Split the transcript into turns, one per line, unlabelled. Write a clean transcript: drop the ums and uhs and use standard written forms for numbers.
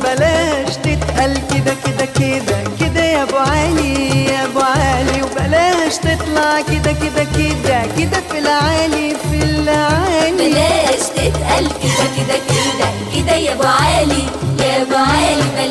وبلاش تتقل كده كده كده كده يا ابو علي يا ابو علي، وبلاش تطلع كده كده كده كده في العالي في العالي.
بلاش تتقل كده كده كده كده يا ابو علي يا ابو علي.